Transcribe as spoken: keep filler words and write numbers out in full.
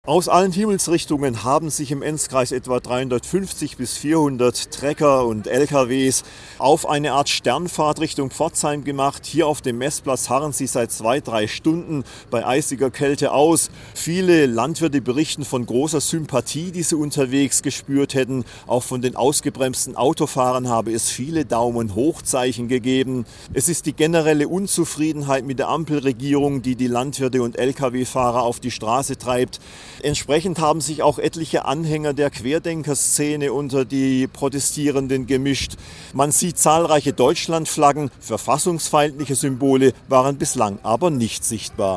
Aus allen Himmelsrichtungen haben sich im Enzkreis etwa dreihundertfünfzig bis vierhundert Trecker und L K Ws auf eine Art Sternfahrt Richtung Pforzheim gemacht. Hier auf dem Messplatz harren sie seit zwei, drei Stunden bei eisiger Kälte aus. Viele Landwirte berichten von großer Sympathie, die sie unterwegs gespürt hätten. Auch von den ausgebremsten Autofahrern habe es viele Daumen-Hoch-Zeichen gegeben. Es ist die generelle Unzufriedenheit mit der Ampelregierung, die die Landwirte und L K W-Fahrer auf die Straße treibt. Entsprechend haben sich auch etliche Anhänger der Querdenkerszene unter die Protestierenden gemischt. Man sieht zahlreiche Deutschlandflaggen, verfassungsfeindliche Symbole waren bislang aber nicht sichtbar.